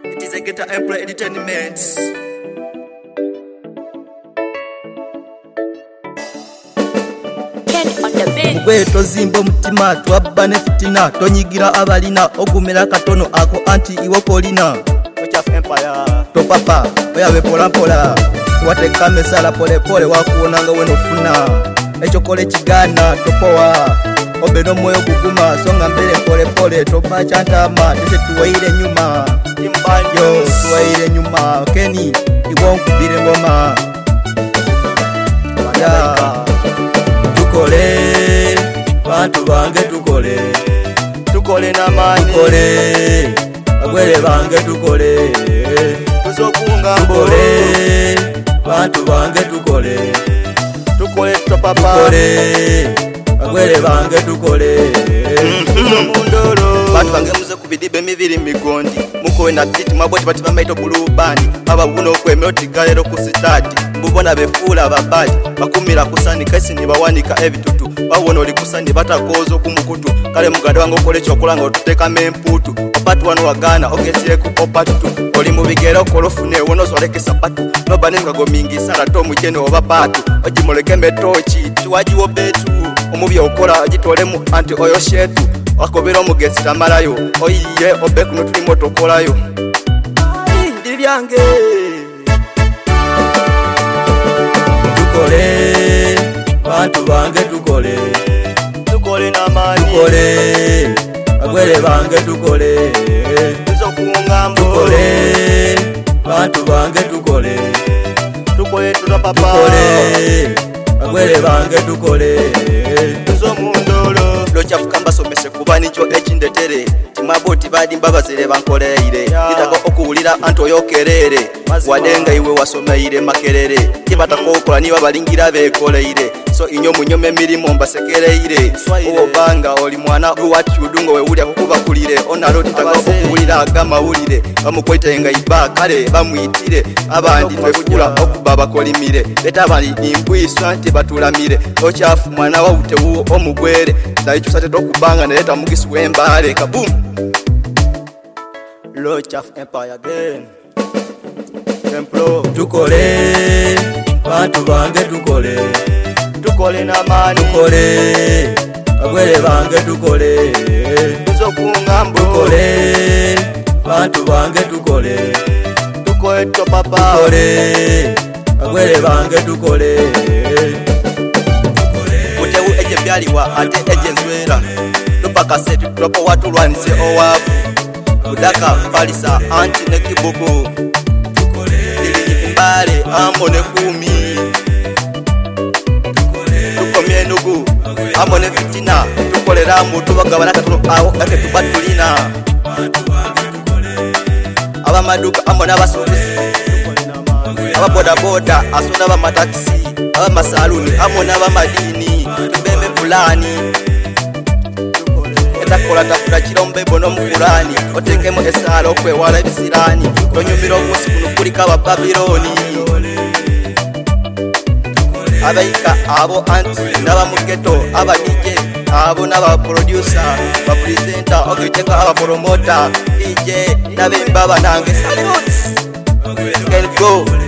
It is a Ghetto Empire Entertainment. Mugwe tozimba omutima twabba ne fitina tonyigira abalina ogumira katono ako anti iwo kolina Ghetto Empire topapa oyabe pola pola wateka mesala pole pole wakuonanga wenofuna ekokole kigana topowa obeno moyo guguma songa mbele pole pole topa chantama tese tuwaire nyuma imbanyo tuwaire nyuma keni iwo nkubire ngoma ya tukole bantu bange tukole namani tukole agwele bange tukole tuzokunga tukole bantu bange tukole topapa tukole agwele bange tukole mundoro bantu bange muze kubidibe mibiri migondi mukowe na piti maboti bati bamaito bulubani ababuno kwemoti galero kusitati mbubona befula babali bakumira kusani kasi ni bawanika ebitutu bawona oli kusani batakozo kumukutu kale mugade wange okole kyokola nga otuteka memputu opatu wano wagana ogesireku opatu oli mubigero kolofune wono zoleke sapatu nobane ngago mingi sara to mujeno obapatu ojimoleke metochi tuwajiwo betu omubi okola agitolemu anti oyo shetu akobera omugezi tamalayo oyiye obekuno tuli motokolayo ndi byange tukole bantu bange tukole namani tukole agwele bange tukole tuzokunga tukole bantu bange tukole tutapapa tukole agwele bange tukole tuzomundolo lochafukamba somese kuba nicho ekindetere timaboti badi mbabazire bankoleire kitako okuwulira anto yokerere wadenga iwe wasomeire makerere kibatako okola niba balingira bekoleire so inyo munyome mirimo mbasekereire obanga oli mwana wacyudungo wewulya kukuba kulire onalo kitako okuwulira agamawulire bamukwetenga iba kale bamuyitire abandi twekula okuba bakolimire leta bali imbwiswa nti batulamire okyafu mwana wawute wuwo omugwere nayikyusate tokubanga neleta mugisi wembale kabum Ghetto Empire again templo tukole bantu bange tukole namani tukole agwele bange tukole tuzokunga tukole bantu bange tukole topapa tukole agwele bange tukole mutewu eje byaliwa ate eje nzwera topaka setu topo watu lwanise owavu kudaka balisa anti ne kibugu mbale ambo ne kumi tukomye nugu ambo ne fitina tukolera mu tubagabana katuno aho ake tubatulina aba maduka ambo n'abasuubuzi aba boda boda asonda ba mataxi aba masaluni ambo n'abamadini tubembe fulani etakola tafuna kirombe bono mukulani otekemo esala okwewala ebisirani tonyumira omusi kuno kulika abababiloni abaika abo anti n'abamugeto aba DJ abo n'abaproducer bapresenta okiteka abapromota DJ n'abembaba nange salute can go